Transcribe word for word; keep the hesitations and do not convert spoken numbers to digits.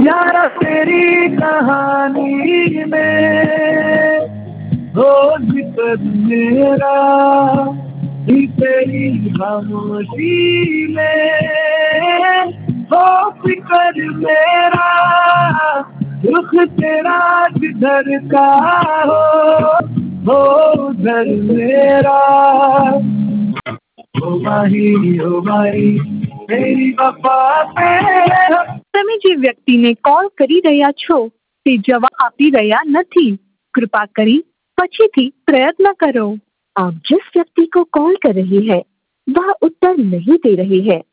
यारा तेरी कहानी में हो जिक्र मेरा ही तेरी खामोशी में हो फिक्र मेरा रुख तेरा जिधर का हो हो उधर मेरा ओ माही ओ माही मेरी वफा पे। તમે જે વ્યક્તિને કોલ કરી રહ્યા છો તે જવાબ આપી રહ્યા નથી, कृपा કરી पछीથી प्रयत्न करो। आप जिस व्यक्ति को कॉल कर रही है वह उत्तर नहीं दे रही है,